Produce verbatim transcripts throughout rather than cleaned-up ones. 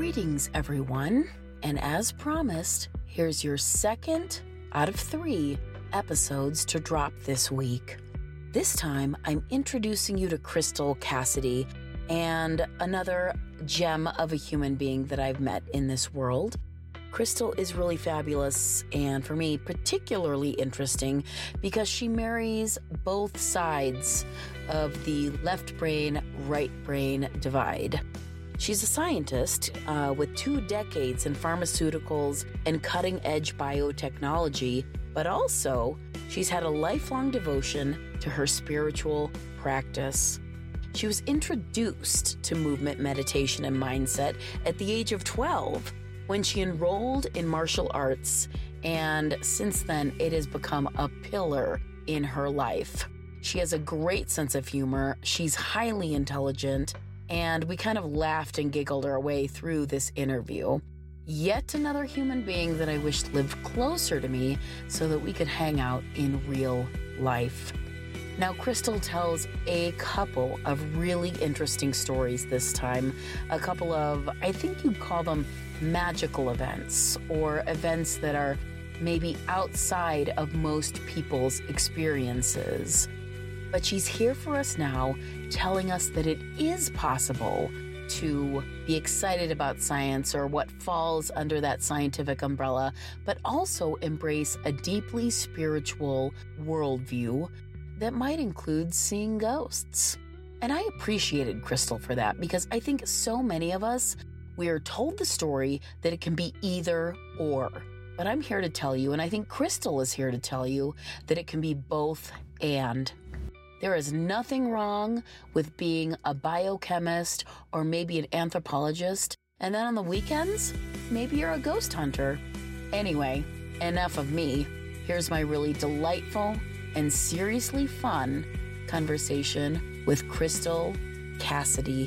Greetings, everyone. And as promised, here's your second out of three episodes to drop this week. This time, I'm introducing you to Crystal Cassidy, and another gem of a human being that I've met in this world. Crystal is really fabulous, and for me, particularly interesting because she marries both sides of the left brain, right brain divide. She's a scientist uh, with two decades in pharmaceuticals and cutting-edge biotechnology, but also she's had a lifelong devotion to her spiritual practice. She was introduced to movement, meditation, and mindset at the age of twelve when she enrolled in martial arts, and since then it has become a pillar in her life. She has a great sense of humor, she's highly intelligent, and we kind of laughed and giggled our way through this interview. Yet another human being that I wished lived closer to me so that we could hang out in real life. Now, Crystal tells a couple of really interesting stories this time. A couple of, I think you'd call them magical events, or events that are maybe outside of most people's experiences. But she's here for us now, telling us that it is possible to be excited about science or what falls under that scientific umbrella, but also embrace a deeply spiritual worldview that might include seeing ghosts. And I appreciated Crystal for that because I think so many of us, we are told the story that it can be either or. But I'm here to tell you, and I think Crystal is here to tell you, that it can be both and. There is nothing wrong with being a biochemist or maybe an anthropologist, and then on the weekends, maybe you're a ghost hunter. Anyway, enough of me. Here's my really delightful and seriously fun conversation with Crystal Cassidy.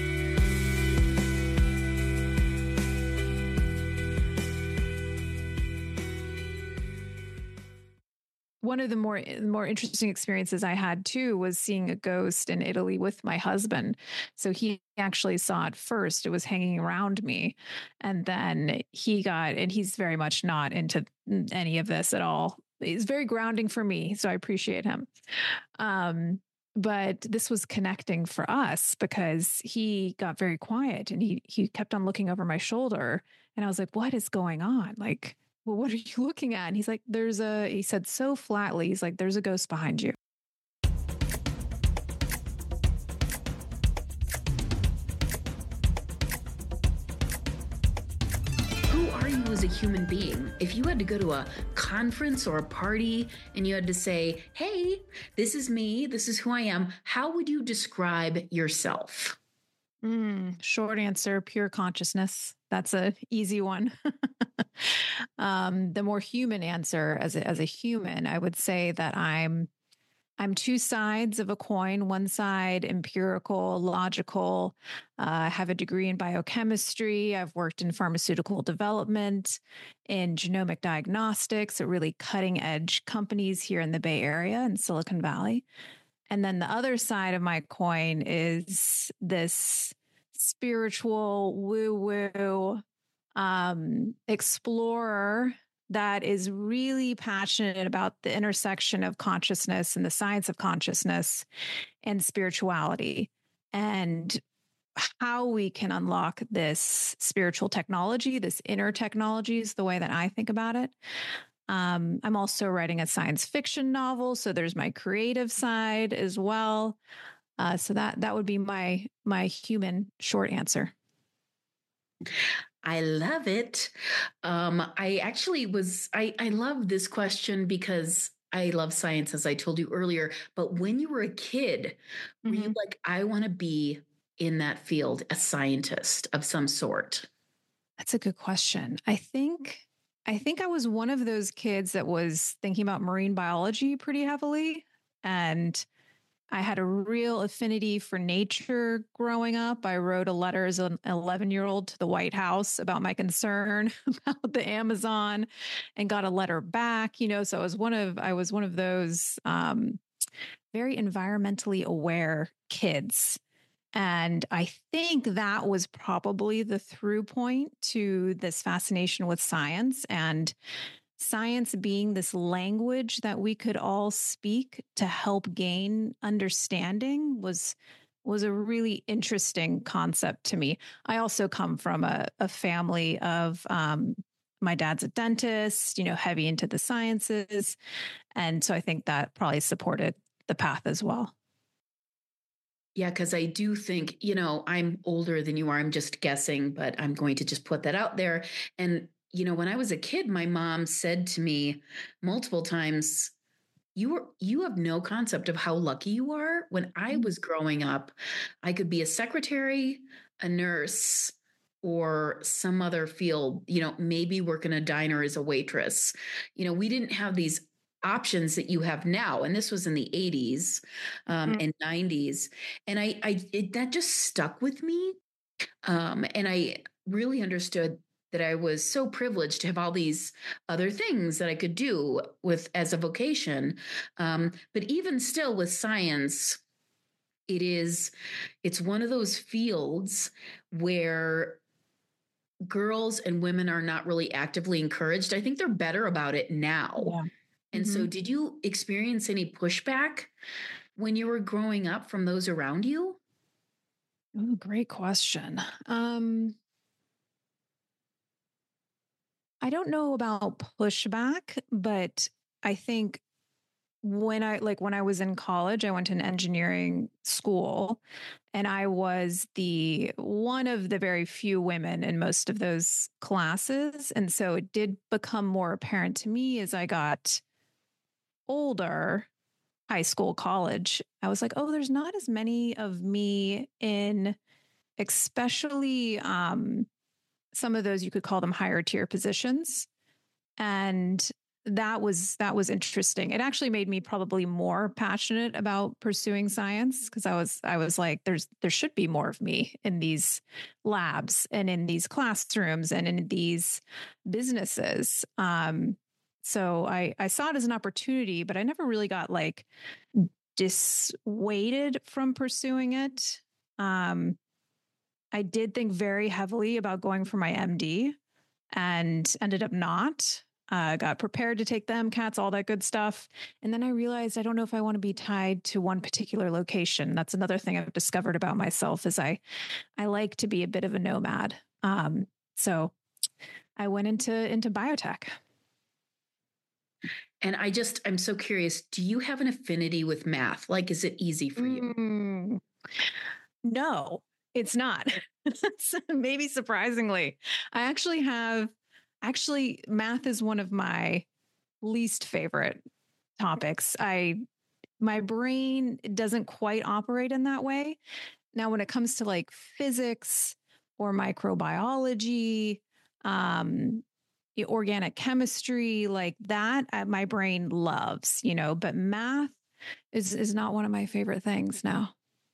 One of the more more interesting experiences I had too was seeing a ghost in Italy with my husband. So he actually saw it first. It was hanging around me. And then he got, and he's very much not into any of this at all. He's very grounding for me. So I appreciate him. Um, but this was connecting for us because he got very quiet and he he kept on looking over my shoulder. And I was like, what is going on? Like, well, what are you looking at? And he's like, there's a, he said so flatly, he's like, there's a ghost behind you. Who are you as a human being? If you had to go to a conference or a party and you had to say, hey, this is me, this is who I am, how would you describe yourself? Mm, short answer, pure consciousness. That's a easy one. um, the more human answer, as a, as a human, I would say that I'm I'm two sides of a coin. One side empirical, logical. Uh, I have a degree in biochemistry. I've worked in pharmaceutical development, in genomic diagnostics, at really cutting edge companies here in the Bay Area and Silicon Valley. And then the other side of my coin is this spiritual woo-woo um, explorer that is really passionate about the intersection of consciousness and the science of consciousness and spirituality and how we can unlock this spiritual technology, this inner technology is the way that I think about it. Um, I'm also writing a science fiction novel, so there's my creative side as well. Uh, so that that would be my my human short answer. I love it. Um, I actually was, I, I love this question because I love science, as I told you earlier. But when you were a kid, were mm-hmm. you like, I want to be in that field, a scientist of some sort? That's a good question. I think I think I was one of those kids that was thinking about marine biology pretty heavily. And I had a real affinity for nature growing up. I wrote a letter as an eleven-year-old to the White House about my concern about the Amazon and got a letter back, you know, so I was one of, I was one of those um, very environmentally aware kids. And I think that was probably the through point to this fascination with science, and science being this language that we could all speak to help gain understanding was was a really interesting concept to me. I also come from a, a family of um, my dad's a dentist, you know, heavy into the sciences. And so I think that probably supported the path as well. Yeah, because I do think, you know, I'm older than you are. I'm just guessing, but I'm going to just put that out there. And, you know, when I was a kid, my mom said to me multiple times, you were you have no concept of how lucky you are. When I was growing up, I could be a secretary, a nurse, or some other field, you know, maybe work in a diner as a waitress. You know, we didn't have these options that you have now. And this was in the eighties um, Mm. and nineties. And I, I it, that just stuck with me. Um, and I really understood that I was so privileged to have all these other things that I could do with as a vocation. Um, but even still with science, it is, it's one of those fields where girls and women are not really actively encouraged. I think they're better about it now. Yeah. And Mm-hmm. so, did you experience any pushback when you were growing up from those around you? Oh, great question. Um, I don't know about pushback, but I think when I like when I was in college, I went to an engineering school, and I was the one of the very few women in most of those classes. And so it did become more apparent to me as I got older, high school, college. I was like, oh, there's not as many of me in especially um, some of those, you could call them higher tier positions. And that was that was interesting. It actually made me probably more passionate about pursuing science, because I was I was like, there's there should be more of me in these labs and in these classrooms and in these businesses. Um, so I I saw it as an opportunity, but I never really got like dissuaded from pursuing it. Um, I did think very heavily about going for my M D and ended up not. Uh, got prepared to take the MCATs, all that good stuff. And then I realized I don't know if I want to be tied to one particular location. That's another thing I've discovered about myself is I, I like to be a bit of a nomad. Um, so I went into, into biotech. And I just, I'm so curious, do you have an affinity with math? Like, is it easy for you? Mm, no, it's not. Maybe surprisingly. I actually have, actually, math is one of my least favorite topics. I, my brain doesn't quite operate in that way. Now, when it comes to like physics or microbiology, um, organic chemistry, like that, uh, my brain loves, you know, but math is is not one of my favorite things now.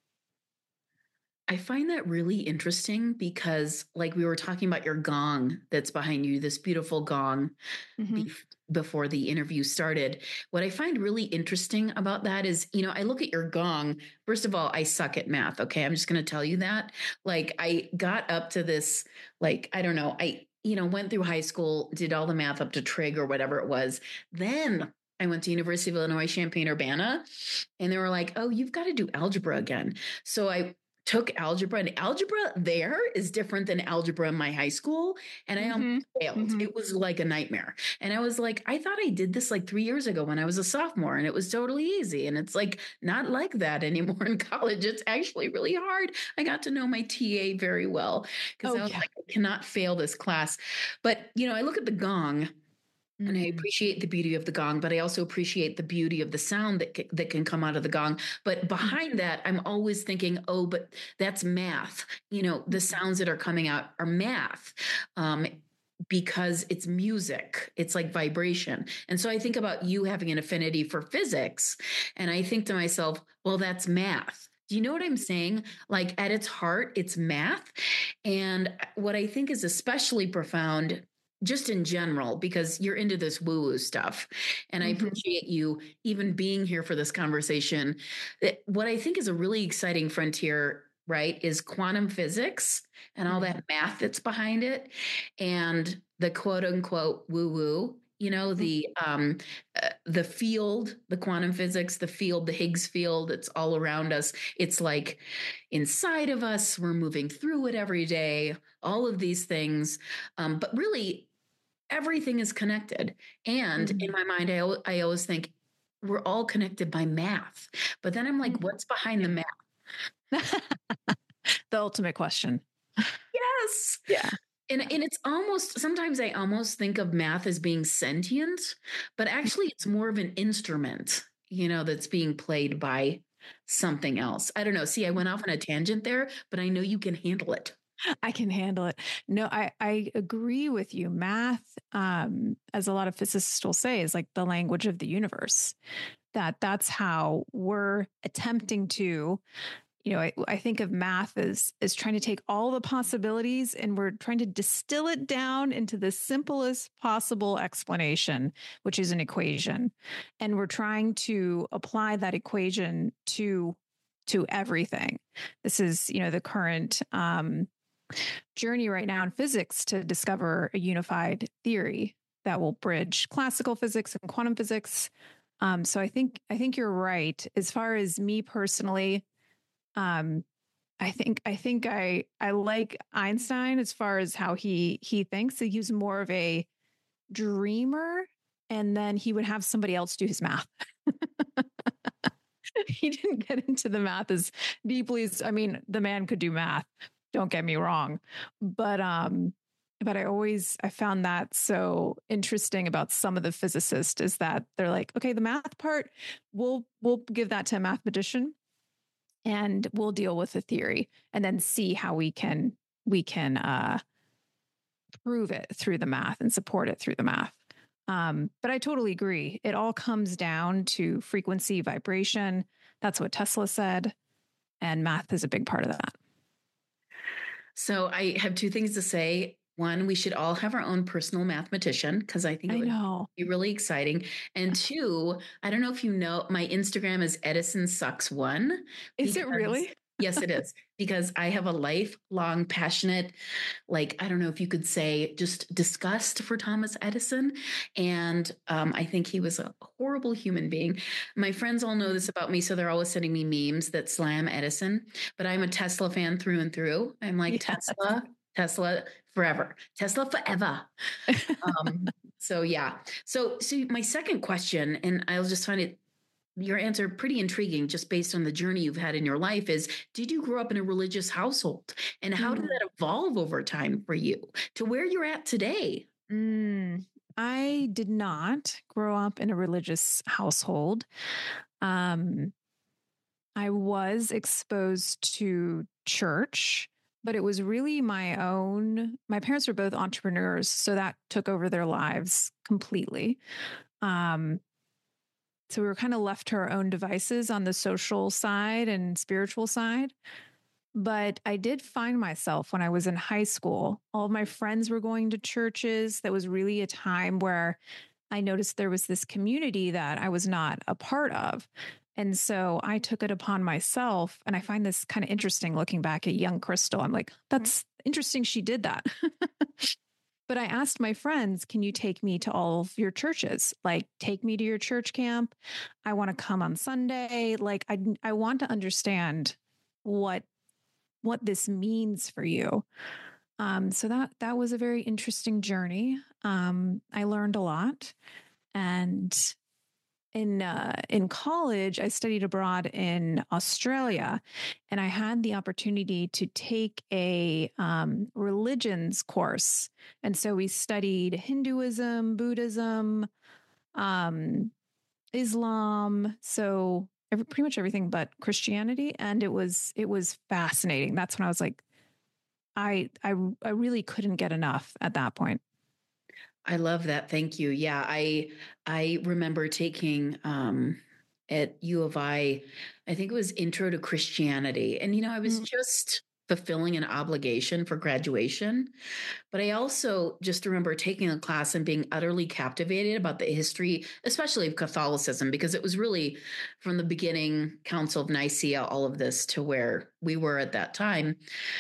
I find that really interesting because, like, we were talking about your gong that's behind you, this beautiful gong Mm-hmm. bef- before the interview started. What I find really interesting about that is, you know, I look at your gong. First of all, I suck at math. Okay. I'm just going to tell you that. Like, I got up to this, like, I don't know, I, you know, went through high school, did all the math up to trig or whatever it was. Then I went to University of Illinois, Champaign-Urbana, and they were like, oh, you've got to do algebra again. So I took algebra, and algebra there is different than algebra in my high school. And I Mm-hmm. almost failed. Mm-hmm. It was like a nightmare. And I was like, I thought I did this like three years ago when I was a sophomore, and it was totally easy. And it's like not like that anymore in college. It's actually really hard. I got to know my T A very well because Oh, I was yeah. like, I cannot fail this class. But, you know, I look at the gong. And I Mm. appreciate the beauty of the gong, but I also appreciate the beauty of the sound that c- that can come out of the gong. But behind that, I'm always thinking, oh, but that's math. You know, the sounds that are coming out are math. Um, because it's music, it's like vibration. And so I think about you having an affinity for physics, and I think to myself, well, that's math. Do you know what I'm saying? Like at its heart, it's math. And what I think is especially profound, just in general, because you're into this woo-woo stuff. And I Mm-hmm. appreciate you even being here for this conversation. What I think is a really exciting frontier right, is quantum physics and all that math that's behind it, and the quote unquote woo woo. You know, the um, uh, the field, the quantum physics, the field, the Higgs field. It's all around us. It's like inside of us. We're moving through it every day. All of these things, um, but really, everything is connected. And mm-hmm. in my mind, I, I always think we're all connected by math. But then I'm like, what's behind the math? The ultimate question. Yes. Yeah. And, and it's almost, sometimes I almost think of math as being sentient, but actually it's more of an instrument, you know, that's being played by something else. I don't know. See, I went off on a tangent there, but I know you can handle it. I can handle it. No, I, I agree with you. Math, um, as a lot of physicists will say, is like the language of the universe. That that's how we're attempting to, you know, I, I think of math as, as trying to take all the possibilities and we're trying to distill it down into the simplest possible explanation, which is an equation. And we're trying to apply that equation to, to everything. This is, you know, the current, um, journey right now in physics to discover a unified theory that will bridge classical physics and quantum physics. Um, so I think I think you're right. As far as me personally, um, I think I think I I like Einstein as far as how he he thinks. He was more of a dreamer, and then he would have somebody else do his math. He didn't get into the math as deeply as, I mean, the man could do math. Don't get me wrong. But um, but I always I found that so interesting about some of the physicists is that they're like, okay, the math part, we'll we'll give that to a mathematician and we'll deal with the theory and then see how we can we can uh, prove it through the math and support it through the math. Um, but I totally agree. It all comes down to frequency, vibration. That's what Tesla said. And math is a big part of that. So I have two things to say. One, we should all have our own personal mathematician because I think it I would know. be really exciting. And two, I don't know if you know, my Instagram is Edison Sucks One. Is it really? Yes, it is. Because I have a lifelong passionate, like, I don't know if you could say just disgust for Thomas Edison. And um, I think he was a horrible human being. My friends all know this about me. So they're always sending me memes that slam Edison, but I'm a Tesla fan through and through. I'm like, yes. Tesla, Tesla forever, Tesla forever. um, so yeah. So, so my second question, and I'll just find it your answer pretty intriguing just based on the journey you've had in your life is, did you grow up in a religious household? And how mm. did that evolve over time for you to where you're at today? Mm, I did not grow up in a religious household. Um, I was exposed to church, but it was really my own. My parents were both entrepreneurs, so that took over their lives completely. Um, So we were kind of left to our own devices on the social side and spiritual side. But I did find myself when I was in high school, all of my friends were going to churches. That was really a time where I noticed there was this community that I was not a part of. And so I took it upon myself. And I find this kind of interesting looking back at young Crystal. I'm like, that's interesting she did that. But I asked my friends, can you take me to all of your churches? Like, take me to your church camp. I want to come on Sunday. Like, I, I want to understand what, what this means for you. Um, so that, that was a very interesting journey. Um, I learned a lot. And in, uh, in college, I studied abroad in Australia, and I had the opportunity to take a um, religions course. And so we studied Hinduism, Buddhism, um, Islam. So every, pretty much everything but Christianity. And it was, it was fascinating. That's when I was like, I, I, I really couldn't get enough at that point. I love that. Thank you. Yeah, I I remember taking um, at U of I, I think it was Intro to Christianity, and you know, I was mm. just fulfilling an obligation for graduation. But I also just remember taking a class and being utterly captivated about the history, especially of Catholicism, because it was really from the beginning, Council of Nicaea, all of this to where we were at that time,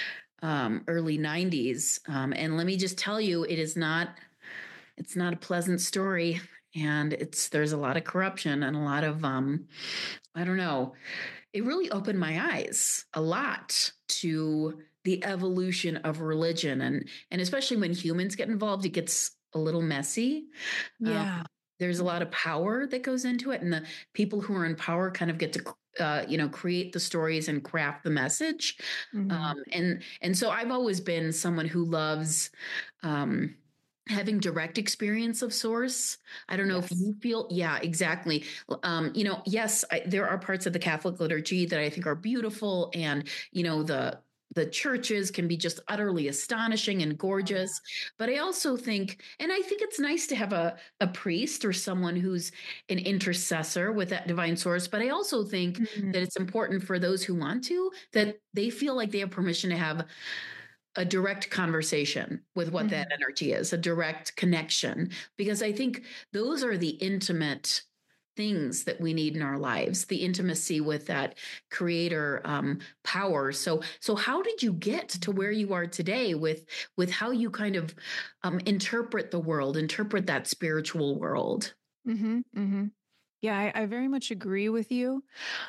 um, early nineties. Um, and let me just tell you, it is not, it's not a pleasant story. And it's, there's a lot of corruption and a lot of, um, I don't know, it really opened my eyes a lot to the evolution of religion. And, and especially when humans get involved, it gets a little messy. Um, Yeah. there's a lot of power that goes into it. And the people who are in power kind of get to, uh, you know, create the stories and craft the message. Mm-hmm. Um, and, and so I've always been someone who loves, um, having direct experience of source. I don't know Yes. if you feel, yeah, exactly. Um, you know, yes, I, there are parts of the Catholic liturgy that I think are beautiful, and, you know, the, the churches can be just utterly astonishing and gorgeous. But I also think, and I think it's nice to have a, a priest or someone who's an intercessor with that divine source. But I also think Mm-hmm. that it's important for those who want to, that they feel like they have permission to have a direct conversation with what Mm-hmm. that energy is, a direct connection, because I think those are the intimate things that we need in our lives, the intimacy with that creator um, power. So, so how did you get to where you are today with, with how you kind of um, interpret the world, interpret that spiritual world? Mm-hmm. Mm-hmm. Yeah, I, I very much agree with you.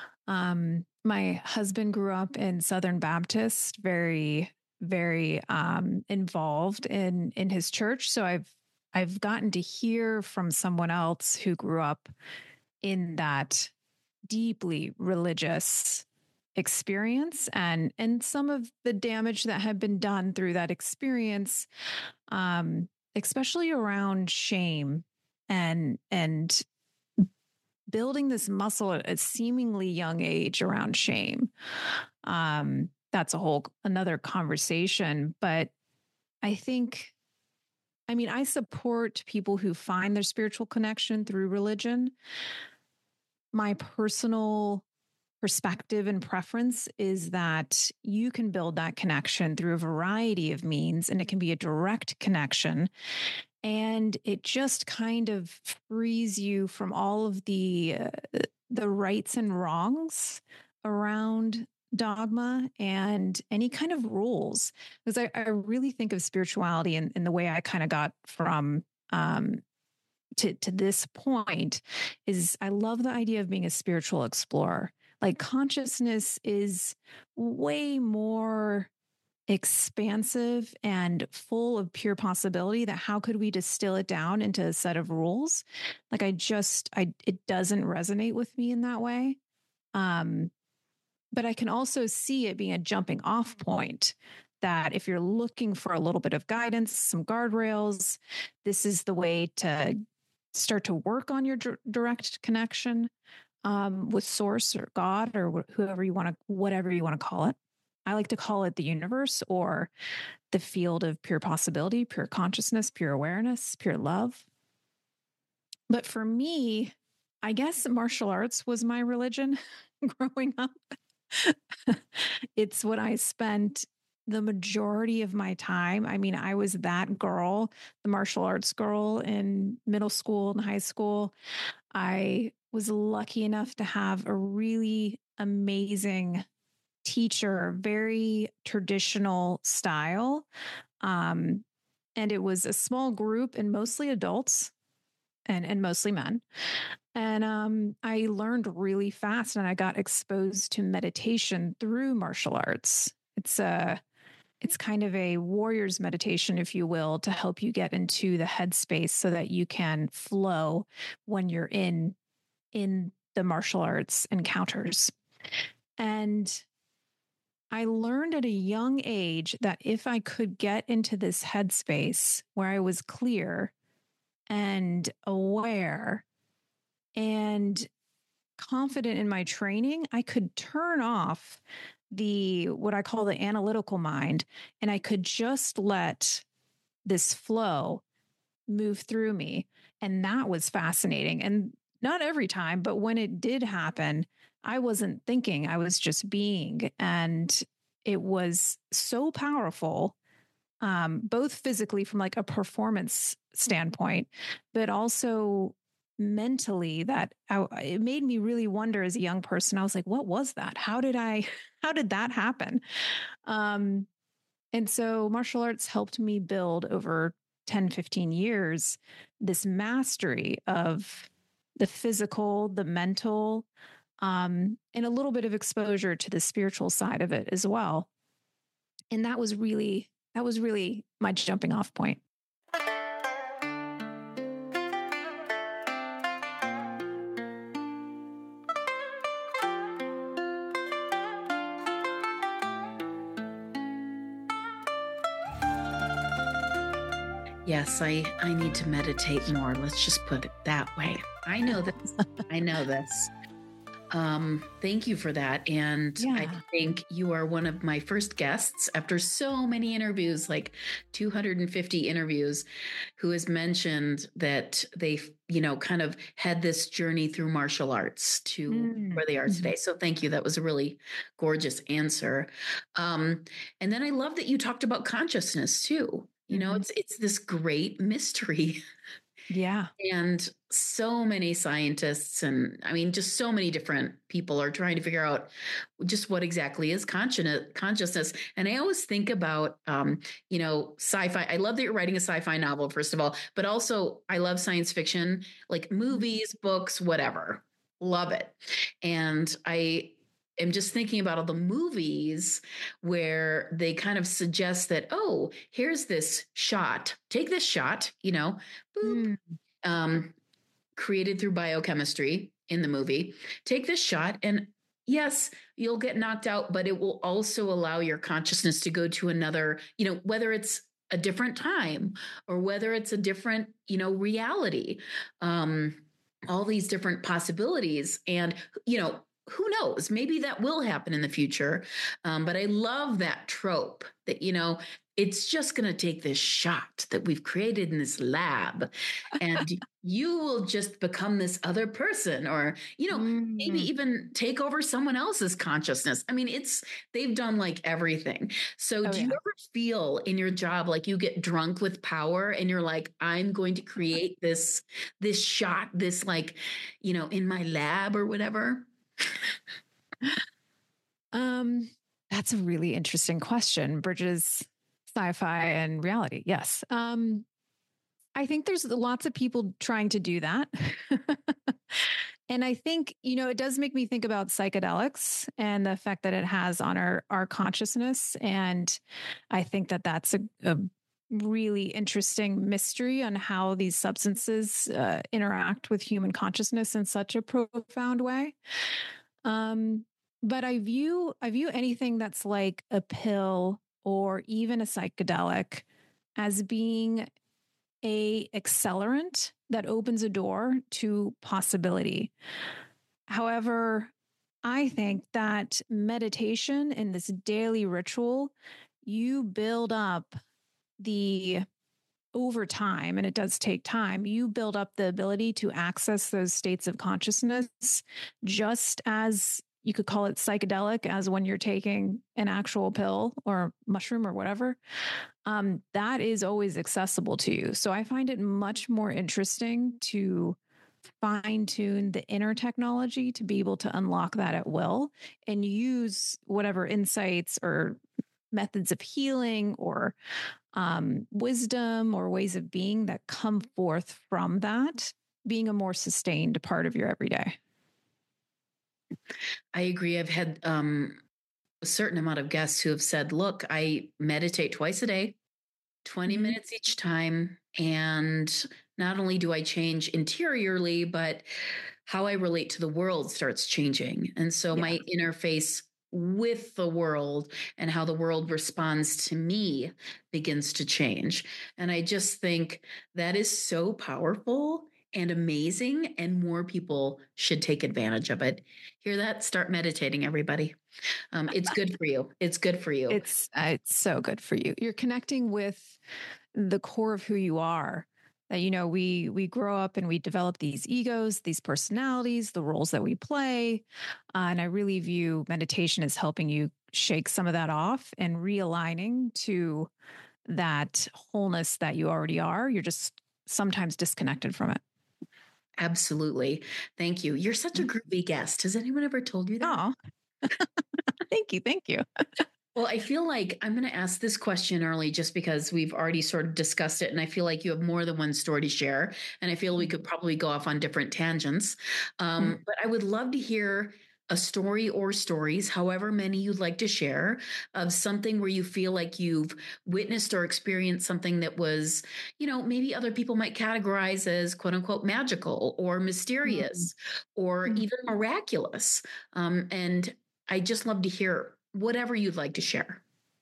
Um, my husband grew up in Southern Baptist, very, very um, involved in in his church. So I've I've gotten to hear from someone else who grew up in that deeply religious experience, and and some of the damage that had been done through that experience, um, especially around shame and and building this muscle at a seemingly young age around shame. Um, that's a whole another conversation. But I think, I mean, I support people who find their spiritual connection through religion. My personal perspective and preference is that you can build that connection through a variety of means, and it can be a direct connection. And it just kind of frees you from all of the uh, the rights and wrongs around dogma and any kind of rules. Because I, I really think of spirituality in, in the way I kind of got from um, to to this point is I love the idea of being a spiritual explorer. Like consciousness is way more expansive and full of pure possibility, that how could we distill it down into a set of rules? Like I just I it doesn't resonate with me in that way. Um but I can also see it being a jumping off point, that if you're looking for a little bit of guidance, some guardrails, this is the way to start to work on your d- direct connection um, with source or God or wh- whoever you want to, whatever you want to call it. I like to call it the universe or the field of pure possibility, pure consciousness, pure awareness, pure love. But for me, I guess martial arts was my religion growing up. It's what I spent the majority of my time. I mean, I was that girl, the martial arts girl in middle school and high school. I was lucky enough to have a really amazing teacher, very traditional style. Um, and it was a small group and mostly adults and, and mostly men. And um, I learned really fast, and I got exposed to meditation through martial arts. It's a it's kind of a warrior's meditation, if you will, to help you get into the headspace so that you can flow when you're in in the martial arts encounters. And I learned at a young age that if I could get into this headspace where I was clear and aware and confident in my training, I could turn off the what I call the analytical mind, and I could just let this flow move through me. And that was fascinating. And not every time, but when it did happen, I wasn't thinking, I was just being. And it was so powerful, um, both physically from like a performance standpoint, but also mentally, that I, it made me really wonder as a young person. I was like, what was that? How did I, how did that happen? Um, and so martial arts helped me build over ten, fifteen years, this mastery of the physical, the mental, um, and a little bit of exposure to the spiritual side of it as well. And that was really, that was really my jumping off point. Yes, I, I need to meditate more. Let's just put it that way. I know this. I know this. Um, thank you for that. And Yeah. I think you are one of my first guests after so many interviews, like two hundred fifty interviews, who has mentioned that they, you know, kind of had this journey through martial arts to Mm. where they are Mhm. today. So thank you. That was a really gorgeous answer. Um, and then I love that you talked about consciousness too. You know, Mhm. it's it's this great mystery. Yeah. And so many scientists, and I mean, just so many different people are trying to figure out just what exactly is conscien- consciousness. And I always think about, um, you know, sci-fi. I love that you're writing a sci-fi novel, first of all, but also I love science fiction, like movies, books, whatever. Love it. And I am just thinking about all the movies where they kind of suggest that, oh, here's this shot, take this shot, you know, boop, Mm. um, created through biochemistry in the movie. Take this shot, and yes, you'll get knocked out, but it will also allow your consciousness to go to another, you know, whether it's a different time or whether it's a different, you know, reality. Um, all these different possibilities. And, you know, who knows? Maybe that will happen in the future. Um, but I love that trope that, you know, it's just going to take this shot that we've created in this lab, and you will just become this other person, or, you know, Mm. maybe even take over someone else's consciousness. I mean, it's, they've done like everything. So Oh, do yeah. you ever feel in your job like you get drunk with power and you're like, I'm going to create this, this shot, this, like, you know, in my lab or whatever? Um, that's a really interesting question. Bridges sci-fi and reality. Yes. Um, I think there's lots of people trying to do that. And I think, you know, it does make me think about psychedelics and the effect that it has on our, our consciousness. And I think that that's a, a really interesting mystery on how these substances uh, interact with human consciousness in such a profound way. Um, but I view I view anything that's like a pill or even a psychedelic as being a accelerant that opens a door to possibility. However, I think that meditation and this daily ritual, you build up the over time, and it does take time, you build up the ability to access those states of consciousness just as you could call it psychedelic as when you're taking an actual pill or mushroom or whatever. Um, that is always accessible to you. So I find it much more interesting to fine tune the inner technology to be able to unlock that at will and use whatever insights or methods of healing or um, wisdom or ways of being that come forth from that being a more sustained part of your everyday. I agree. I've had um, a certain amount of guests who have said, look, I meditate twice a day, twenty Mm-hmm. minutes each time. And not only do I change interiorly, but how I relate to the world starts changing. And so Yeah. my interface with the world and how the world responds to me begins to change. And I just think that is so powerful and amazing, and more people should take advantage of it. Hear that? Start meditating, everybody. Um, it's good for you. It's good for you. It's uh, it's so good for you. You're connecting with the core of who you are. that, you know, we we grow up and we develop these egos, these personalities, the roles that we play. Uh, and I really view meditation as helping you shake some of that off and realigning to that wholeness that you already are. You're just sometimes disconnected from it. Absolutely. Thank you. You're such a groovy guest. Has anyone ever told you that? Oh, thank you. Thank you. Well, I feel like I'm going to ask this question early just because we've already sort of discussed it. And I feel like you have more than one story to share. And I feel we could probably go off on different tangents. Um, Mm-hmm. but I would love to hear a story or stories, however many you'd like to share, of something where you feel like you've witnessed or experienced something that was, you know, maybe other people might categorize as quote unquote magical or mysterious or Mm-hmm. even miraculous. Um, and I just love to hear whatever you'd like to share.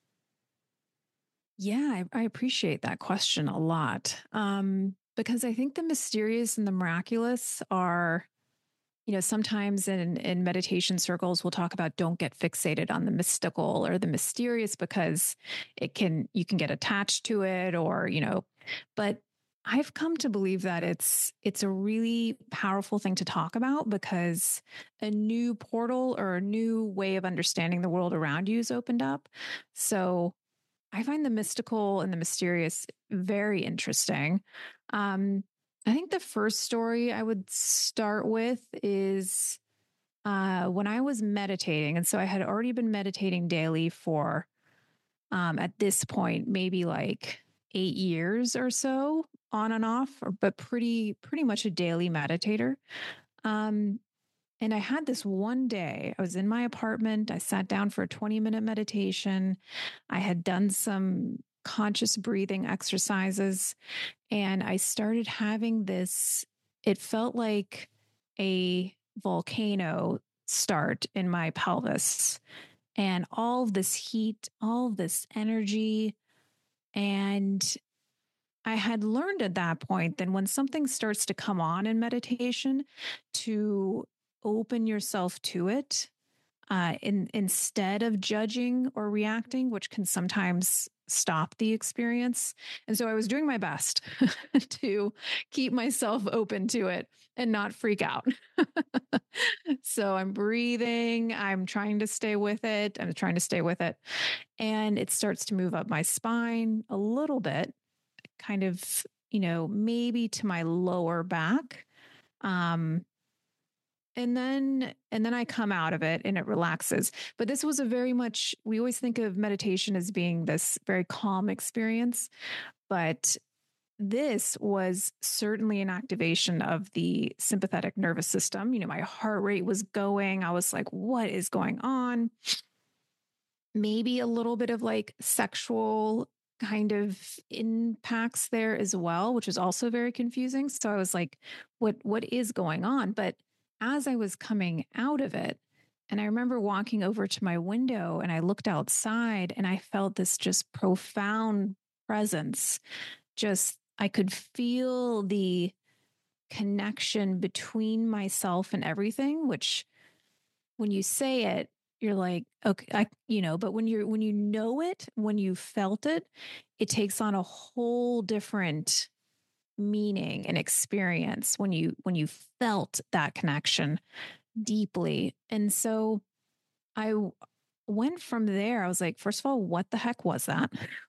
Yeah, I, I appreciate that question a lot, um, because I think the mysterious and the miraculous are, you know, sometimes in in meditation circles, we'll talk about don't get fixated on the mystical or the mysterious because it can you can get attached to it, or you know, but I've come to believe that it's it's a really powerful thing to talk about because a new portal or a new way of understanding the world around you is opened up. So I find the mystical and the mysterious very interesting. Um, I think the first story I would start with is uh, when I was meditating. And so I had already been meditating daily for, um, at this point, maybe like eight years or so on and off, or, but pretty, pretty much a daily meditator. Um, and I had this one day, I was in my apartment. I sat down for a twenty minute meditation. I had done some conscious breathing exercises, and I started having this, it felt like a volcano start in my pelvis, and all of this heat, all of this energy. And I had learned at that point that when something starts to come on in meditation, to open yourself to it, uh, in, instead of judging or reacting, which can sometimes stop the experience. And so I was doing my best to keep myself open to it and not freak out. So I'm breathing, I'm trying to stay with it, I'm trying to stay with it. And it starts to move up my spine a little bit, kind of, you know, maybe to my lower back. Um, and then and then I come out of it and it relaxes. But this was a very much, we always think of meditation as being this very calm experience, but this was certainly an activation of the sympathetic nervous system. You know, my heart rate was going. I was like, what is going on? Maybe a little bit of like sexual kind of impacts there as well, which was also very confusing. So I was like, what what is going on? But as I was coming out of it, and I remember walking over to my window and I looked outside and I felt this just profound presence. Just I could feel the connection between myself and everything, which when you say it, you're like, okay, I, you know, but when you're, when you know it, when you felt it, it takes on a whole different meaning and experience when you, when you felt that connection deeply. And so I went from there. I was like, first of all, what the heck was that?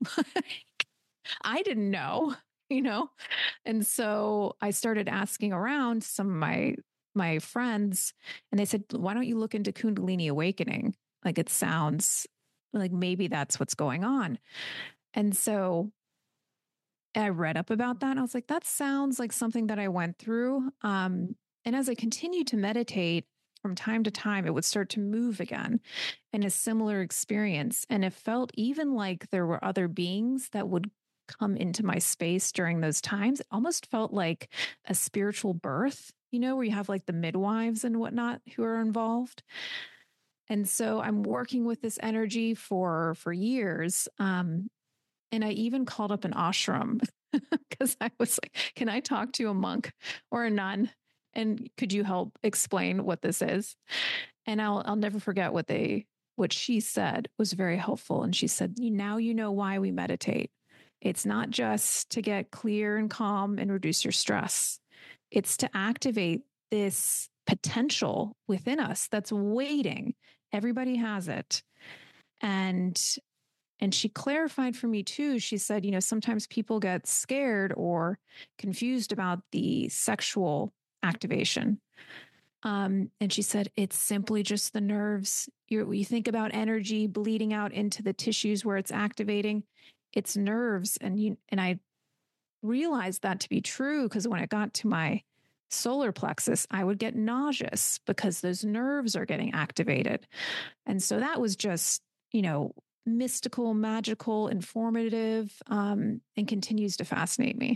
I didn't know, you know? And so I started asking around some of my my friends, and they said, why don't you look into Kundalini awakening? Like it sounds like maybe that's what's going on. And so I read up about that and I was like, that sounds like something that I went through. Um, and as I continued to meditate, from time to time, it would start to move again in a similar experience. And it felt even like there were other beings that would come into my space during those times. It almost felt like a spiritual birth, you know, where you have like the midwives and whatnot who are involved. And so I'm working with this energy for for years. Um, and I even called up an ashram because I was like, can I talk to a monk or a nun? And could you help explain what this is? And I'll I'll never forget what they what she said was very helpful. And she said, now you know why we meditate. it's not just to get clear and calm and reduce your stress. It's to activate this potential within us that's waiting. Everybody has it. And and she clarified for me too. She said, you know, sometimes people get scared or confused about the sexual activation. Um, and she said, it's simply just the nerves. You're, you think about energy bleeding out into the tissues where it's activating, it's nerves. And you, and I realized that to be true because when it got to my solar plexus, I would get nauseous because those nerves are getting activated. And so that was just, you know, mystical, magical, informative, um, and continues to fascinate me.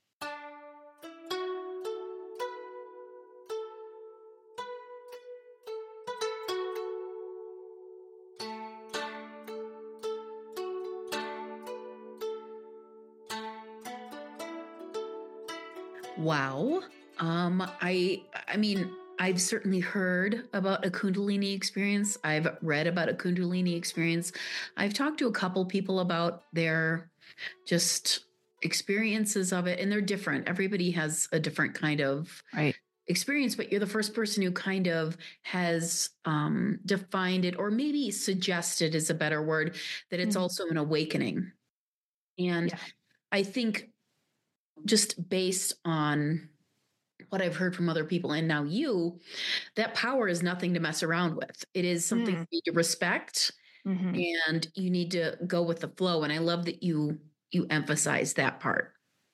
Wow. Um, I I mean, I've certainly heard about a Kundalini experience. I've read about a Kundalini experience. I've talked to a couple people about their just experiences of it, and they're different. Everybody has a different kind of right. experience, but you're the first person who kind of has um, defined it, or maybe suggested is a better word, that it's mm-hmm. also an awakening. And yeah. I think just based on what I've heard from other people and now you, that power is nothing to mess around with. It is something mm. you need to respect mm-hmm. and you need to go with the flow. And I love that you, you emphasize that part.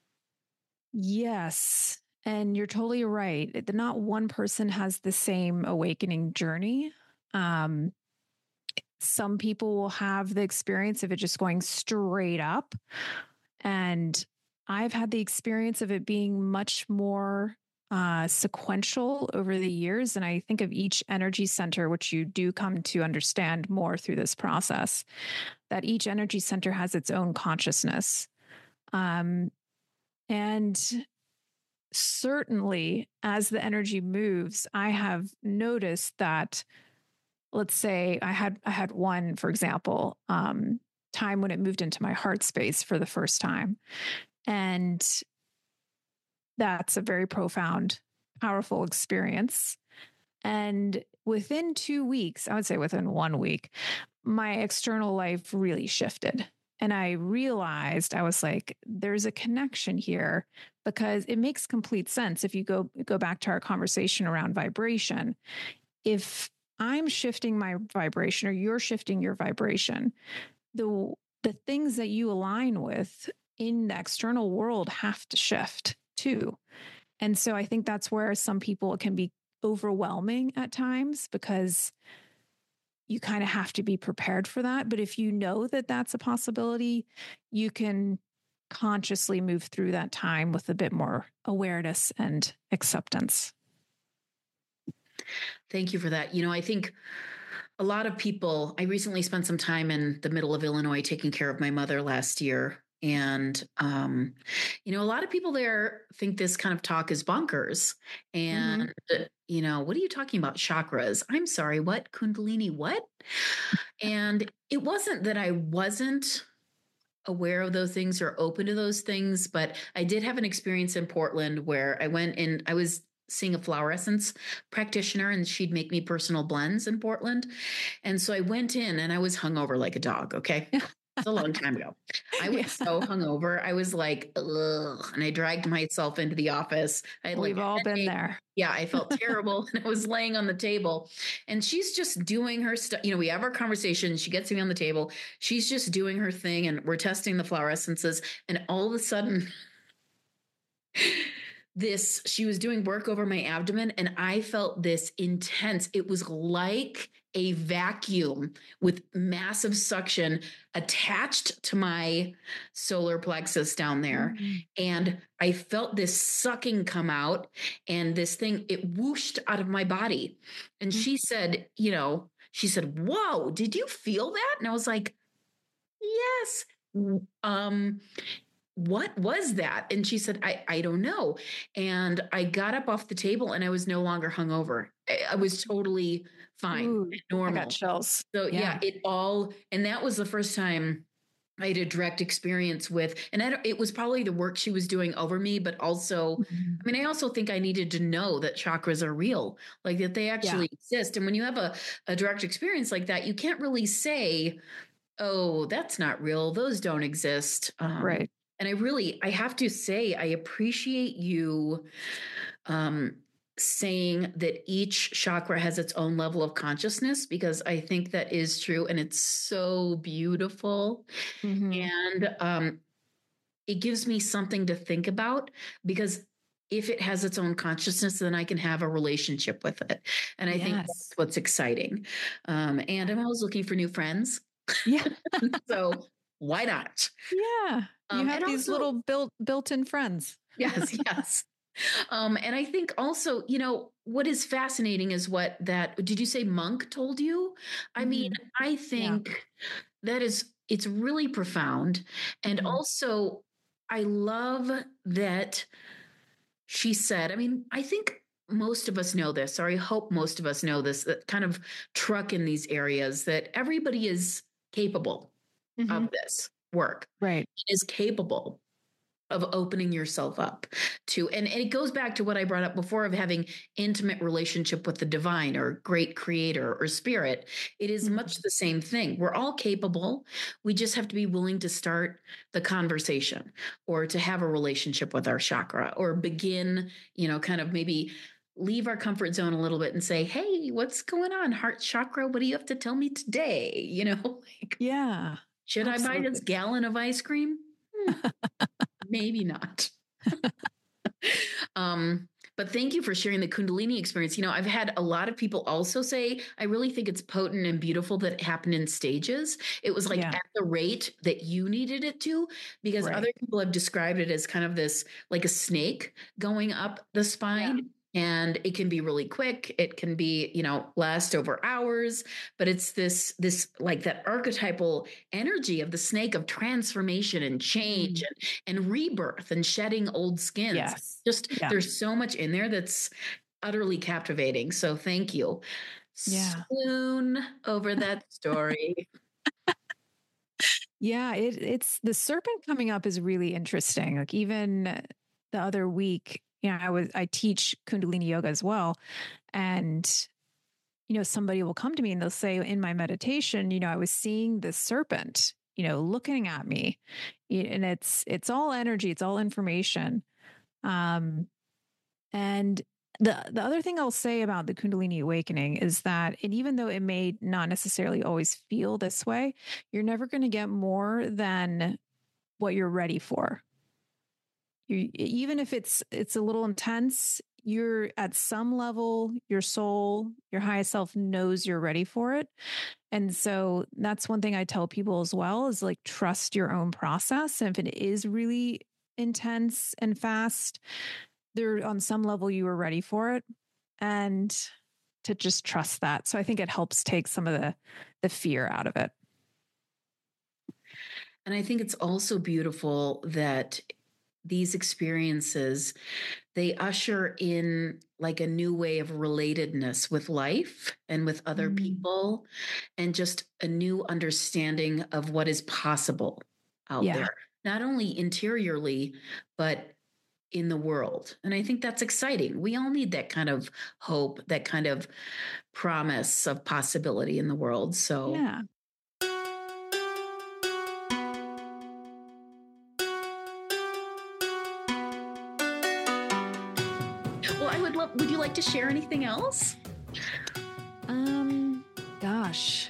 Yes. And you're totally right. Not one person has the same awakening journey. Um, some people will have the experience of it just going straight up. And I've had the experience of it being much more uh, sequential over the years. And I think of each energy center, which you do come to understand more through this process, that each energy center has its own consciousness. Um, and certainly as the energy moves, I have noticed that, let's say I had, I had one, for example, um, time when it moved into my heart space for the first time. And that's a very profound, powerful experience. And within two weeks, I would say within one week, my external life really shifted. And I realized, I was like, there's a connection here, because it makes complete sense. If you go, go back to our conversation around vibration, if I'm shifting my vibration or you're shifting your vibration, the, the things that you align with in the external world have to shift too. And so I think that's where some people, it can be overwhelming at times, because you kind of have to be prepared for that. But if you know that that's a possibility, you can consciously move through that time with a bit more awareness and acceptance. Thank you for that. You know, I think a lot of people, I recently spent some time in the middle of Illinois taking care of my mother last year. And, um, you know, a lot of people there think this kind of talk is bonkers. And, mm-hmm. you know, what are you talking about? Chakras? I'm sorry, what? Kundalini, what? And it wasn't that I wasn't aware of those things or open to those things, but I did have an experience in Portland where I went in, I was seeing a flower essence practitioner, and she'd make me personal blends in Portland. And so I went in and I was hungover like a dog. Okay. It's a long time ago. I was yeah. so hungover. I was like, ugh, and I dragged myself into the office. I had We've like all been there. Yeah, I felt terrible. And I was laying on the table, and she's just doing her stuff. You know, we have our conversation. She gets me on the table. She's just doing her thing, and we're testing the flower essences. And all of a sudden, this, she was doing work over my abdomen, and I felt this intense, it was like a vacuum with massive suction attached to my solar plexus down there. Mm-hmm. And I felt this sucking come out, and this thing, it whooshed out of my body. And mm-hmm. she said, you know, she said, whoa, did you feel that? And I was like, yes. Um, what was that? And she said, I, I don't know. And I got up off the table, and I was no longer hungover. I, I was totally fine. Ooh, normal. I got chills. So yeah. yeah, it all, and that was the first time I had a direct experience with, and I don't, it was probably the work she was doing over me, but also, Mhm. I mean, I also think I needed to know that chakras are real, like that they Yeah. actually exist. And when you have a, a direct experience like that, you can't really say, oh, that's not real. Those don't exist. Um, Right. and I really, I have to say, I appreciate you um, saying that each chakra has its own level of consciousness, because I think that is true. And it's so beautiful. Mhm. And um, it gives me something to think about, because if it has its own consciousness, then I can have a relationship with it. And I think that's Yes. what's exciting. Um, and I'm always looking for new friends. Yeah. So why not? Yeah. You Um, have and these also, little built built-in friends. yes, yes. Um, and I think also, you know, what is fascinating is what that, did you say Monk told you? I mean, Mhm. I Yeah. think that is, it's really profound. And Mhm. also, I love that she said, I mean, I think most of us know this, or I hope most of us know this, that kind of truck in these areas, that everybody is capable of Mhm. this work, Right. is capable of opening yourself up to, and, and it goes back to what I brought up before of having intimate relationship with the divine or great creator or spirit. It is much Mhm. the same thing. We're all capable. We just have to be willing to start the conversation, or to have a relationship with our chakra, or begin, you know, kind of maybe leave our comfort zone a little bit and say, hey, what's going on, heart chakra? What do you have to tell me today? You know, like, Yeah. should I buy this Absolutely. gallon of ice cream? Hmm, maybe not. Um, but thank you for sharing the Kundalini experience. You know, I've had a lot of people also say, I really think it's potent and beautiful that it happened in stages. It was like Yeah. at the rate that you needed it to, because Right. other people have described it as kind of this, like a snake going up the Yeah. spine. And it can be really quick. It can be, you know, last over hours, but it's this, this like that archetypal energy of the snake of transformation and change Mm. and, and rebirth and shedding old skins. Yes. Just Yeah. there's so much in there that's utterly captivating. So thank you. Yeah. Swoon over that story. Yeah, it it's the serpent coming up is really interesting. Like even the other week, you know, I was I teach Kundalini yoga as well. And, you know, somebody will come to me and they'll say in my meditation, you know, I was seeing this serpent, you know, looking at me. Y- And it's it's all energy, it's all information. Um, and the the other thing I'll say about the Kundalini awakening is that, and even though it may not necessarily always feel this way, you're never going to get more than what you're ready for. You, even if it's it's a little intense, you're at some level, your soul, your highest self knows you're ready for it. And so that's one thing I tell people as well is like trust your own process. And if it is really intense and fast, there on some level you were ready for it. And to just trust that. So I think it helps take some of the the fear out of it. And I think it's also beautiful that these experiences, they usher in like a new way of relatedness with life and with other Mm. people, and just a new understanding of what is possible out Yeah. there, not only interiorly, but in the world. And I think that's exciting. We all need that kind of hope, that kind of promise of possibility in the world. So, Yeah. well, I would love, would you like to share anything else? Um gosh.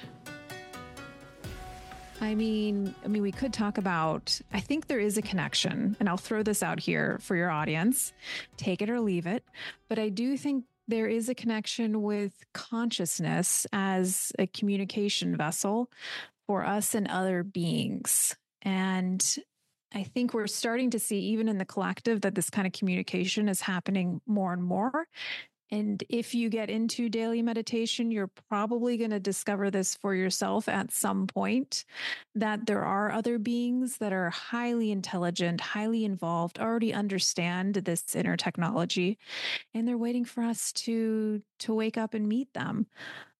I mean, I mean, we could talk about, I think there is a connection, and I'll throw this out here for your audience, take it or leave it. But I do think there is a connection with consciousness as a communication vessel for us and other beings. And I think we're starting to see, even in the collective, that this kind of communication is happening more and more. And if you get into daily meditation, you're probably going to discover this for yourself at some point, that there are other beings that are highly intelligent, highly involved, already understand this inner technology, and they're waiting for us to to wake up and meet them.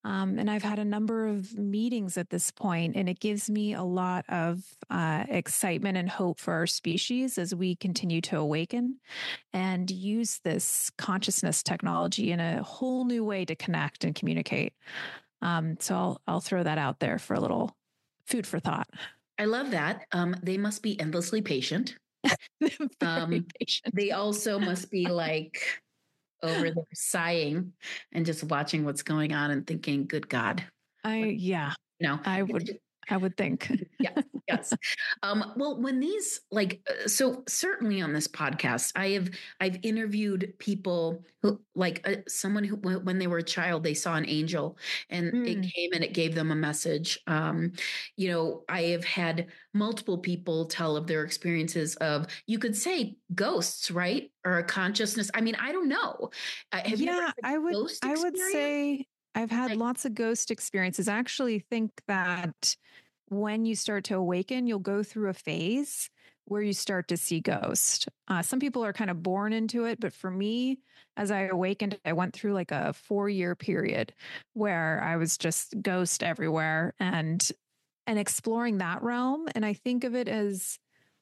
Um, and I've had a number of meetings at this point, and it gives me a lot of uh, excitement and hope for our species as we continue to awaken and use this consciousness technology in a whole new way to connect and communicate. Um, so I'll I'll throw that out there for a little food for thought. I love that. Um, they must be endlessly patient. Very Um, patient. they also must be like over there sighing and just watching what's going on and thinking, good God. I, yeah, You know, I would, I would think. yes, yes. Um, well, when these like, uh, so certainly on this podcast, I have I've interviewed people who like uh, someone who when they were a child they saw an angel and Mm. it came and it gave them a message. Um, you know, I have had multiple people tell of their experiences of you could say ghosts, right, or a consciousness. I mean, I don't know. Uh, have you ever Yeah, had a I would, ghost I would experience? say I've had Like, lots of ghost experiences. I actually think that when you start to awaken, you'll go through a phase where you start to see ghosts. Uh, some people are kind of born into it, but for me, as I awakened, I went through like a four year period where I was just ghost everywhere and and exploring that realm. And I think of it as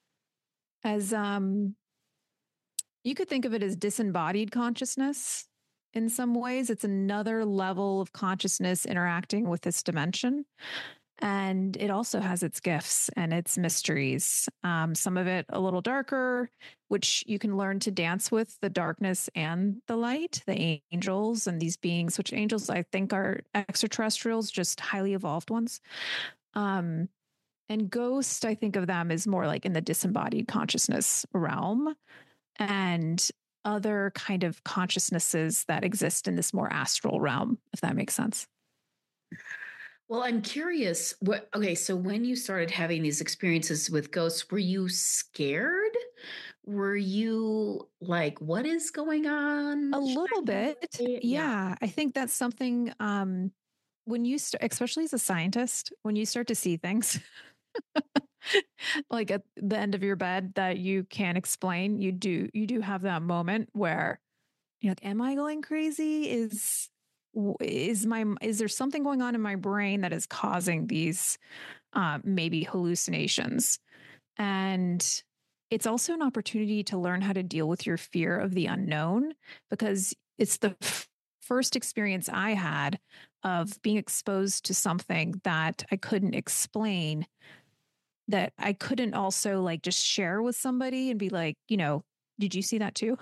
as um you could think of it as disembodied consciousness in some ways. It's another level of consciousness interacting with this dimension. And it also has its gifts and its mysteries. Um, some of it a little darker, which you can learn to dance with the darkness and the light, the angels and these beings, which angels I think are extraterrestrials, just highly evolved ones. Um, and ghost, I think of them as more like in the disembodied consciousness realm and other kind of consciousnesses that exist in this more astral realm, if that makes sense. well, I'm curious. What? Okay, so when you started having these experiences with ghosts, were you scared? Were you like, "What is going on? A Should little I go bit, away?" Yeah. yeah. I think that's something. Um, when you start, especially as a scientist, when you start to see things like at the end of your bed that you can't explain, you do you do have that moment where you're like, "Am I going crazy? Is is my is there something going on in my brain that is causing these uh, maybe hallucinations?" And it's also an opportunity to learn how to deal with your fear of the unknown because it's the f- first experience I had of being exposed to something that I couldn't explain, that I couldn't also like just share with somebody and be like, you know, did you see that too?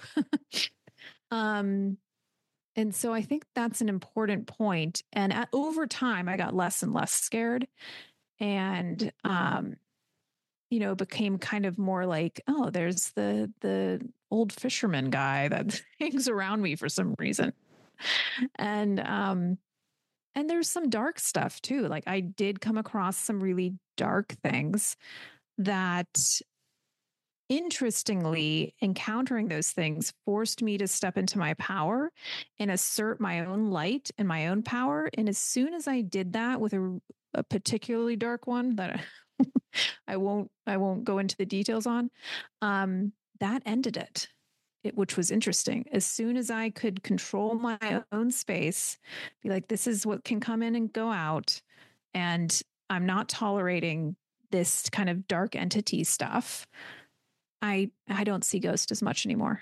um, and so I think that's an important point. And at, over time, I got less and less scared. And um, you know, became kind of more like, oh, there's the the old fisherman guy that hangs around me for some reason. And um and there's some dark stuff too. Like I did come across some really dark things that interestingly encountering those things forced me to step into my power and assert my own light and my own power. And as soon as I did that with a, a particularly dark one that I won't I won't go into the details on. Um, that ended it, it, which was interesting. As soon as I could control my own space, be like, this is what can come in and go out, and I'm not tolerating this kind of dark entity stuff. I I don't see ghosts as much anymore.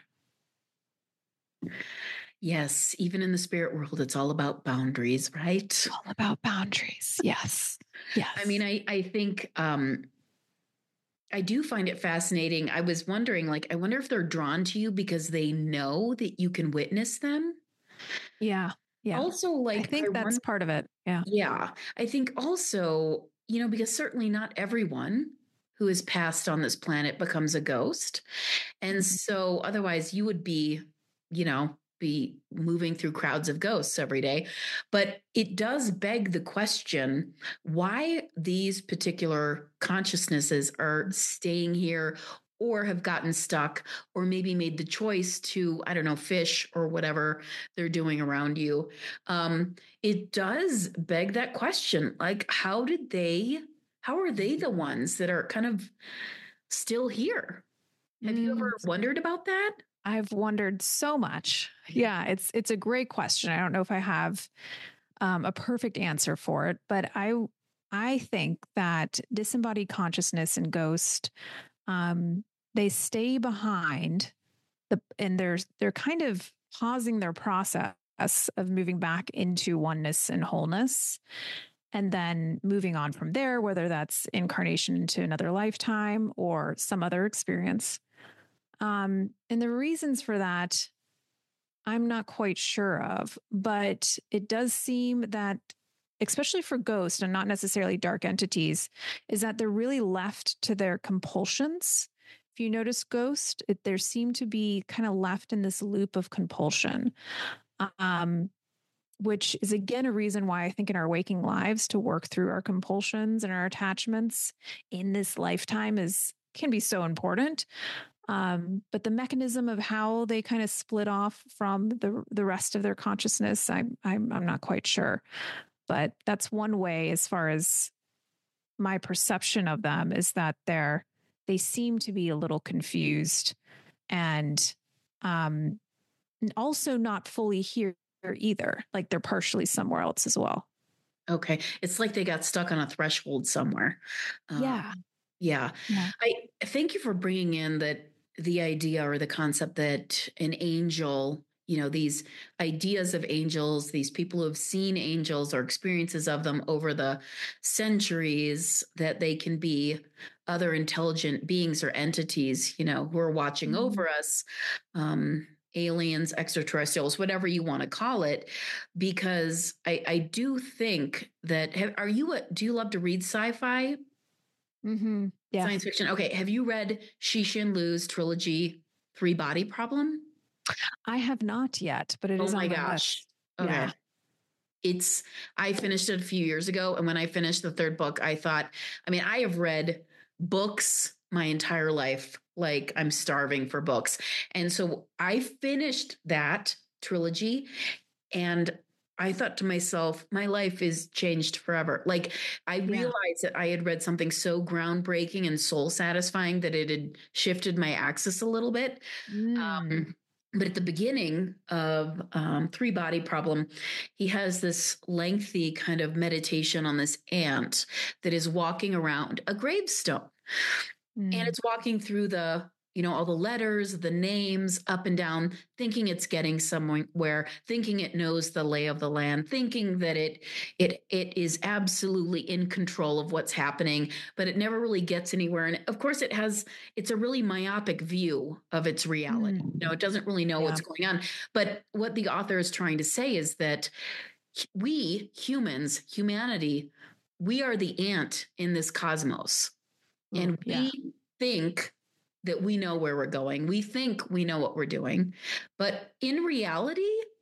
Yes, even in the spirit world, it's all about boundaries, right? All about boundaries. Yes. Yes. I mean, I I think um I do find it fascinating. I was wondering, like, I wonder if they're drawn to you because they know that you can witness them. Yeah. Yeah. Also, I like, I think that's wonder, part of it. Yeah. yeah, I think also, you know, because certainly not everyone who is passed on this planet becomes a ghost. And so otherwise you would be, you know, be moving through crowds of ghosts every day. But it does beg the question why these particular consciousnesses are staying here or have gotten stuck or maybe made the choice to, I don't know, fish or whatever they're doing around you. Um, it does beg that question. Like, how did they, how are they the ones that are kind of still here? Have you ever Mm. wondered about that? I've wondered so much. Yeah, it's it's a great question. I don't know if I have um, a perfect answer for it, but I I think that disembodied consciousness and ghost, um, they stay behind the and they're they're kind of pausing their process of moving back into oneness and wholeness, and then moving on from there, whether that's incarnation into another lifetime or some other experience. Um, and the reasons for that, I'm not quite sure of, but it does seem that, especially for ghosts and not necessarily dark entities, is that they're really left to their compulsions. If you notice ghost, it, there seem to be kind of left in this loop of compulsion, um, which is again a reason why I think in our waking lives to work through our compulsions and our attachments in this lifetime is can be so important. Um, but the mechanism of how they kind of split off from the the rest of their consciousness, I'm I'm I'm not quite sure. But that's one way, as far as my perception of them, is that they're they seem to be a little confused and um, also not fully here either. Like they're partially somewhere else as well. Okay. It's like they got stuck on a threshold somewhere. Yeah. Um, yeah. Yeah. I thank you for bringing in that the idea or the concept that an angel, you know, these ideas of angels, these people who have seen angels or experiences of them over the centuries, that they can be other intelligent beings or entities, you know, who are watching mm-hmm. over us, um, aliens, extraterrestrials, whatever you want to call it, because I, I do think that, have, are you, a, do you love to read sci-fi? Mm-hmm. Yeah. Science fiction. Okay. Have you read Cixin Liu's trilogy, Three Body Problem? I have not yet, but it oh is my on my gosh. list. Okay. Yeah. It's, I finished it a few years ago. And when I finished the third book, I thought, I mean, I have read books my entire life. Like I'm starving for books. And so I finished that trilogy and I thought to myself, my life is changed forever. Like I yeah. realized that I had read something so groundbreaking and soul satisfying that it had shifted my axis a little bit. Mm. Um, but at the beginning of um, Three Body Problem, he has this lengthy kind of meditation on this ant that is walking around a gravestone. Mm. And it's walking through the, you know, all the letters, the names up and down, thinking it's getting somewhere, thinking it knows the lay of the land, thinking that it it it is absolutely in control of what's happening, but it never really gets anywhere. And of course, it has it's a really myopic view of its reality. Mm. You know, it doesn't really know yeah. what's going on. But what the author is trying to say is that we humans, humanity, we are the ant in this cosmos, Ooh, and we yeah. think that we know where we're going. We think we know what we're doing, but in reality,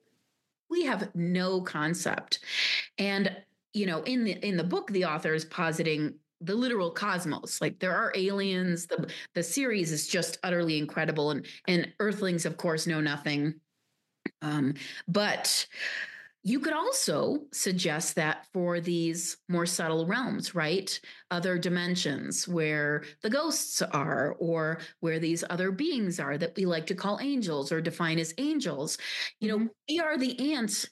we have no concept. And, you know, in the, in the book, the author is positing the literal cosmos. Like there are aliens, the, the series is just utterly incredible. And, and earthlings, of course, know nothing. Um, but you could also suggest that for these more subtle realms, right? Other dimensions where the ghosts are, or where these other beings are that we like to call angels or define as angels. You mm-hmm. know, we are the ants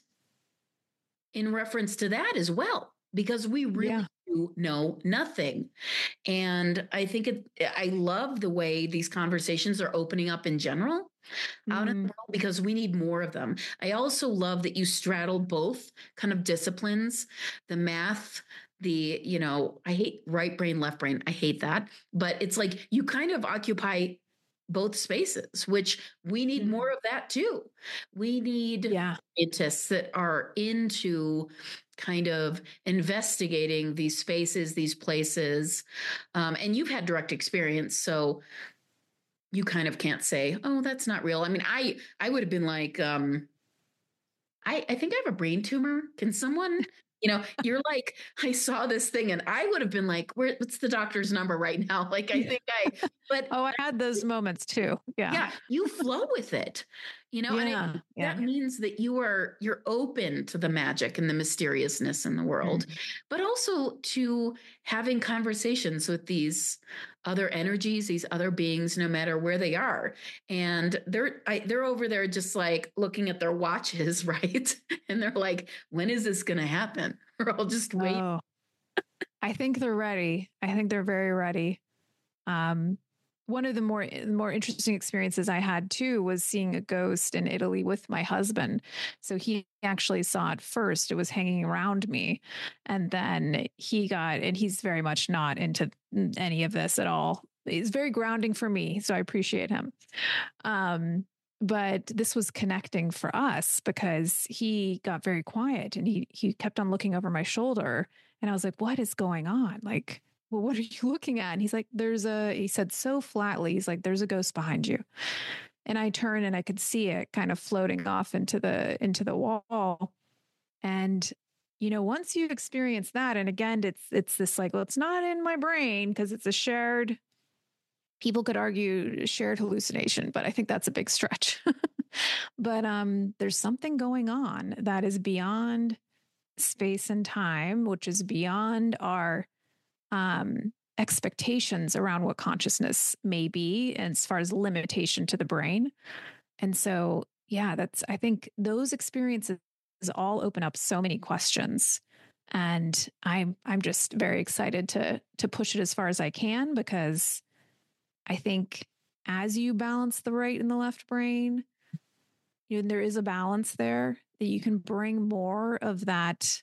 in reference to that as well, because we really yeah. do know nothing. And I think it, I love the way these conversations are opening up in general. Out in the world, because we need more of them. I also love that you straddle both kind of disciplines, the math, the, you know, I hate right brain, left brain. I hate that. But it's like you kind of occupy both spaces, which we need mm-hmm. more of that too. We need yeah. scientists that are into kind of investigating these spaces, these places. Um, and you've had direct experience. So you kind of can't say, oh, that's not real. I mean, I, I would have been like, um, I, I think I have a brain tumor. Can someone, you know, you're like, I saw this thing and I would have been like, where, what's the doctor's number right now? Like, I think I, but oh, I had those moments too. Yeah. Yeah. You flow with it. You know, Yeah, and it, yeah. that means that you are, you're open to the magic and the mysteriousness in the world, Mm. but also to having conversations with these other energies, these other beings, no matter where they are. And they're, I, they're over there just like looking at their watches, right? And they're like, when is this going to happen? Or I'll just wait. Oh, I think they're ready. I think they're very ready. Um, one of the more more interesting experiences I had too was seeing a ghost in Italy with my husband. So he actually saw it first. It was hanging around me, and then he got, and he's very much not into any of this at all. It's very grounding for me, so I appreciate him. Um, but this was connecting for us because he got very quiet and he he kept on looking over my shoulder, and I was like, "What is going on?" Like, well, what are you looking at? And he's like, there's a, he said so flatly, he's like, there's a ghost behind you. And I turned and I could see it kind of floating off into the, into the wall. And, you know, once you experience that, and again, it's, it's this like, well, it's not in my brain because it's a shared, people could argue shared hallucination, but I think that's a big stretch. But um, there's something going on that is beyond space and time, which is beyond our um, expectations around what consciousness may be, and as far as limitation to the brain. And so, yeah, that's, I think those experiences all open up so many questions. And I'm, I'm just very excited to, to push it as far as I can, because I think as you balance the right and the left brain, you know, there is a balance there that you can bring more of that.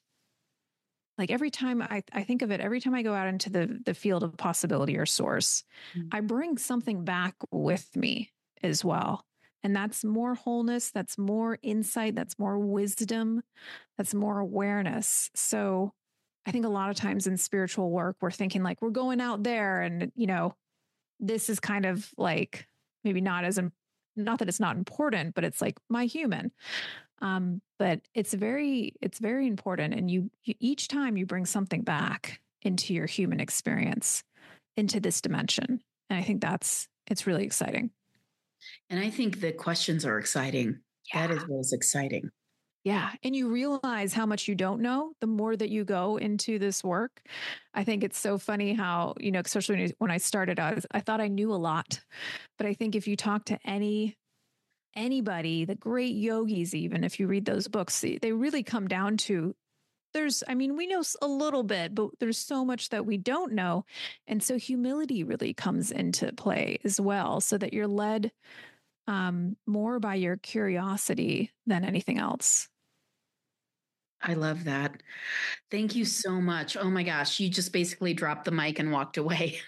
Like every time I, I think of it, every time I go out into the, the field of possibility or source, mm-hmm. I bring something back with me as well. And that's more wholeness, that's more insight, that's more wisdom, that's more awareness. So I think a lot of times in spiritual work, we're thinking like, we're going out there and, you know, this is kind of like, maybe not as, not that it's not important, but it's like my human. Um, but it's very, it's very important. And you, you, each time you bring something back into your human experience, into this dimension. And I think that's, it's really exciting. And I think the questions are exciting. Yeah. That is what's exciting. Yeah. And you realize how much you don't know the more that you go into this work. I think it's so funny how, you know, especially when I started out, I thought I knew a lot, but I think if you talk to any anybody, the great yogis, even if you read those books, they really come down to there's, I mean, we know a little bit, but there's so much that we don't know. And so humility really comes into play as well, so that you're led um, more by your curiosity than anything else. I love that. Thank you so much. Oh my gosh, you just basically dropped the mic and walked away.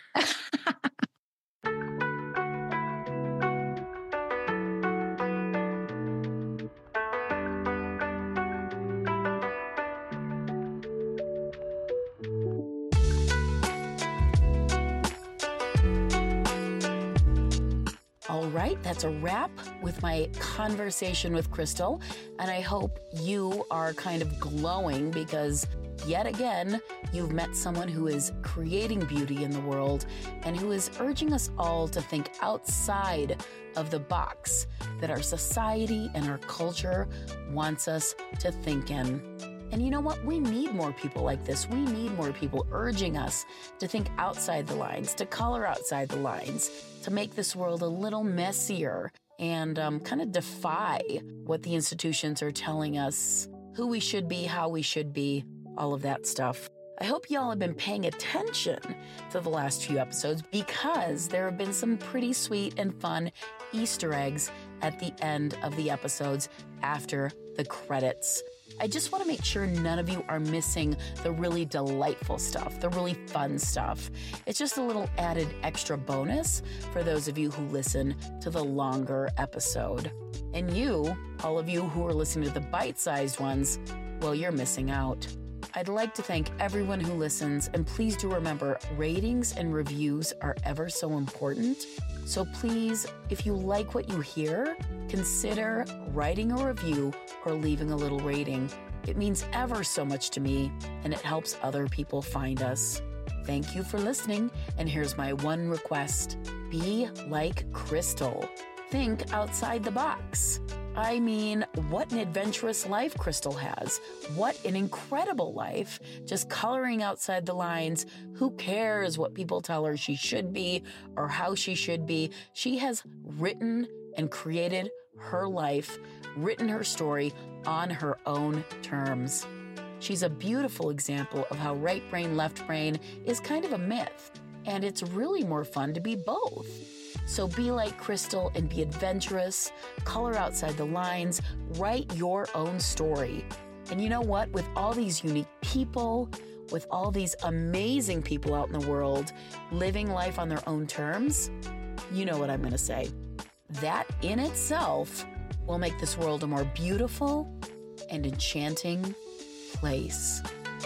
All right, that's a wrap with my conversation with Crystal, and I hope you are kind of glowing because yet again, you've met someone who is creating beauty in the world and who is urging us all to think outside of the box that our society and our culture wants us to think in. And you know what? We need more people like this. We need more people urging us to think outside the lines, to color outside the lines, to make this world a little messier and um, kind of defy what the institutions are telling us, who we should be, how we should be, all of that stuff. I hope y'all have been paying attention to the last few episodes because there have been some pretty sweet and fun Easter eggs at the end of the episodes after the credits. I just want to make sure none of you are missing the really delightful stuff, the really fun stuff. It's just a little added extra bonus for those of you who listen to the longer episode. And you, all of you who are listening to the bite-sized ones, well, you're missing out. I'd like to thank everyone who listens, and please do remember, ratings and reviews are ever so important. So please, if you like what you hear, consider writing a review or leaving a little rating. It means ever so much to me, and it helps other people find us. Thank you for listening, and here's my one request. Be like Crystal. Think outside the box. I mean, what an adventurous life Crystal has. What an incredible life. Just coloring outside the lines. Who cares what people tell her she should be or how she should be? She has written and created her life, written her story on her own terms. She's a beautiful example of how right brain, left brain is kind of a myth, and it's really more fun to be both. So be like Crystal and be adventurous, color outside the lines, write your own story. And you know what? With all these unique people, with all these amazing people out in the world living life on their own terms, you know what I'm going to say. That in itself will make this world a more beautiful and enchanting place.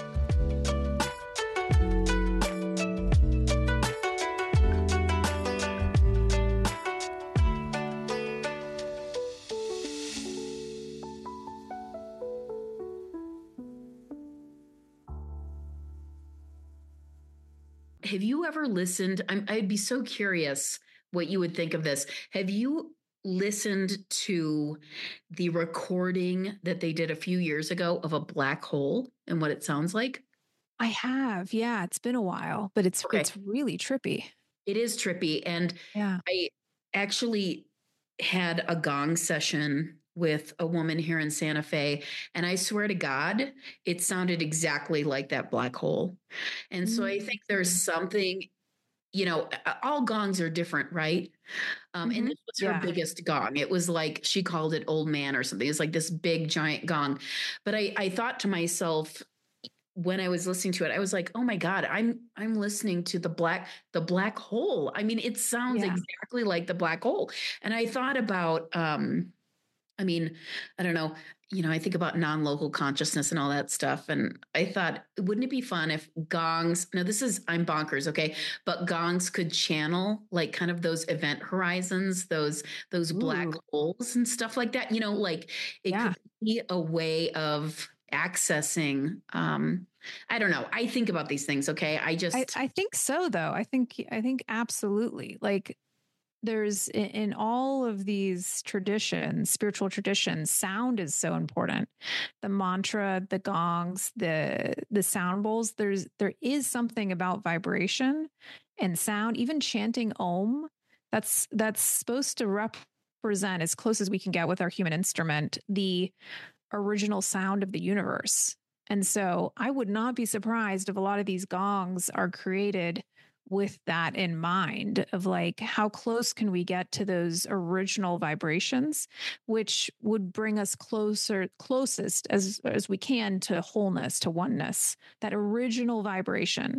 Have you ever listened? I'm, I'd be so curious what you would think of this. Have you listened to the recording that they did a few years ago of a black hole and what it sounds like? I have. Yeah, it's been a while, but it's Okay. it's really trippy. It is trippy. And Yeah. I actually had a gong session with a woman here in Santa Fe. And I swear to God, it sounded exactly like that black hole. And so I think there's something, you know, all gongs are different, right? Um, Mhm. and this was her Yeah. biggest gong. It was like, she called it old man or something. It was like this big giant gong. But I, I thought to myself, when I was listening to it, I was like, oh my God, I'm I'm listening to the black, the black hole. I mean, it sounds Yeah. exactly like the black hole. And I thought about, um, I mean, I don't know, you know, I think about non-local consciousness and all that stuff. And I thought, wouldn't it be fun if gongs, no, this is, I'm bonkers, okay, but gongs could channel like kind of those event horizons, those, those black Ooh. holes and stuff like that, you know, like it Yeah. could be a way of accessing, um, I don't know. I think about these things. Okay. I just, I, I think so though. I think I think absolutely. Like there's in, in all of these traditions, spiritual traditions, sound is so important. The mantra, the gongs, the the sound bowls, there's there is something about vibration and sound, even chanting Om, that's that's supposed to represent as close as we can get with our human instrument, the original sound of the universe. And so I would not be surprised if a lot of these gongs are created with that in mind of like, how close can we get to those original vibrations, which would bring us closer, closest as, as we can to wholeness, to oneness, that original vibration.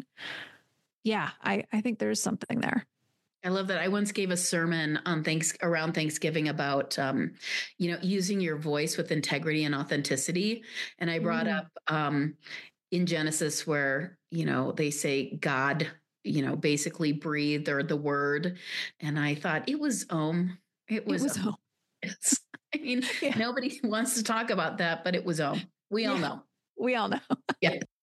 Yeah, I, I think there's something there. I love that. I once gave a sermon on thanks around Thanksgiving about, um, you know, using your voice with integrity and authenticity. And I brought Mm. up um, in Genesis where, you know, they say God, you know, basically breathed or the word. And I thought it was Om. It was, It was Om. Om. It's, I mean, Yeah. nobody wants to talk about that, but it was Om. We all Yeah. know. We all know. Yeah.